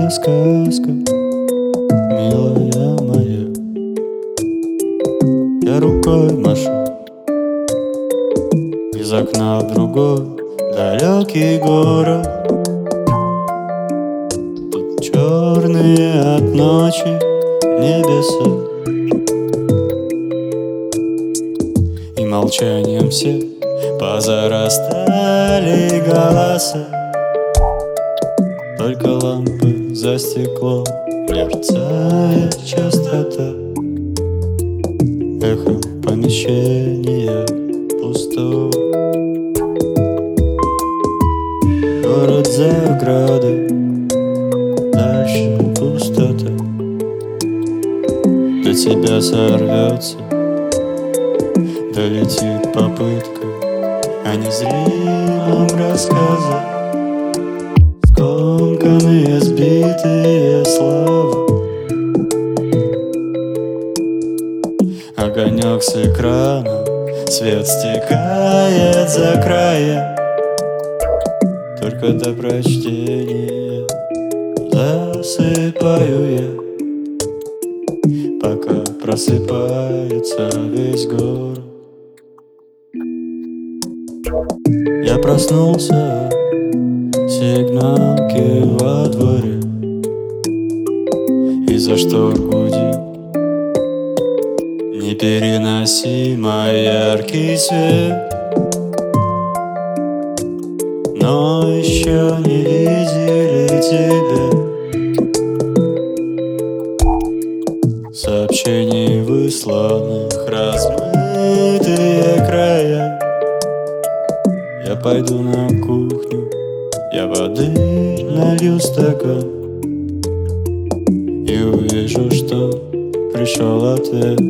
сказка, милая моя. Я рукой машу из окна в другой далекий город. Тут черные от ночи небеса, и молчанием все позарастали голоса. Только лампы за стеклом мерцает частота, эхом помещения пустого. Город за оградой, дальше пустота. До тебя сорвется, долетит попытка о незримом рассказе. Скомканные, сбитые слова, огонек с экрана, свет стекает за края. Только до прочтения засыпаю я, пока просыпается весь город. Я проснулся, сигналки во дворе, из-за штор гудит непереносимо яркий свет. Но еще не видели тебя. Сообщений высланных размытые края. Я пойду на кухню, я воды налью стакан и увижу, что пришел ответ.